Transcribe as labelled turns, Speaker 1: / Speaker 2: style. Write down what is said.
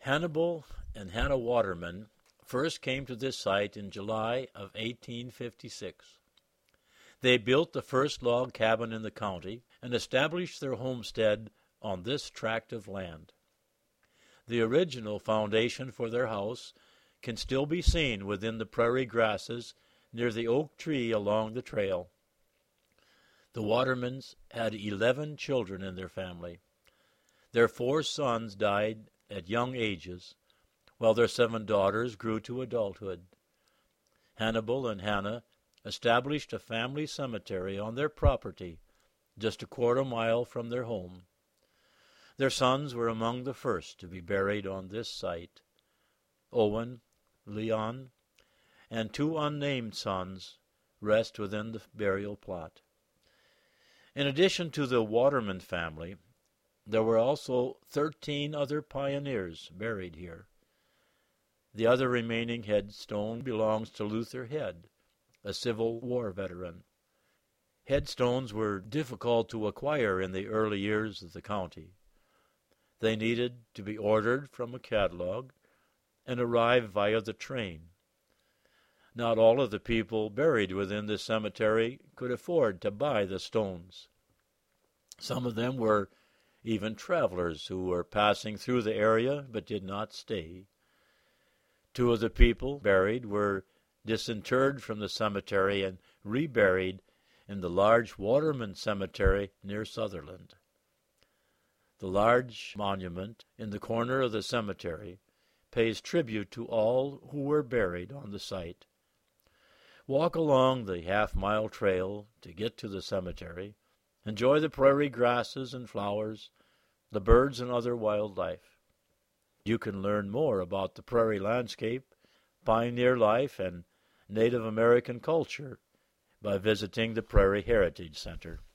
Speaker 1: Hannibal and Hannah Waterman first came to this site in July of 1856. They built the first log cabin in the county and established their homestead on this tract of land. The original foundation for their house can still be seen within the prairie grasses near the oak tree along the trail. The Watermans had 11 children in their family. Their 4 sons died at young ages, while their 7 daughters grew to adulthood. Hannibal and Hannah established a family cemetery on their property just a quarter mile from their home. Their sons were among the first to be buried on this site. Owen, Leon, and 2 unnamed sons rest within the burial plot. In addition to the Waterman family, there were also 13 other pioneers buried here. The other remaining headstone belongs to Luther Head, a Civil War veteran. Headstones were difficult to acquire in the early years of the county. They needed to be ordered from a catalog and arrive via the train. Not all of the people buried within this cemetery could afford to buy the stones. Some of them were even travelers who were passing through the area but did not stay. 2 of the people buried were disinterred from the cemetery and reburied in the large Waterman Cemetery near Sutherland. The large monument in the corner of the cemetery pays tribute to all who were buried on the site. Walk along the half-mile trail to get to the cemetery. Enjoy the prairie grasses and flowers, the birds and other wildlife. You can learn more about the prairie landscape, pioneer life, and Native American culture by visiting the Prairie Heritage Center.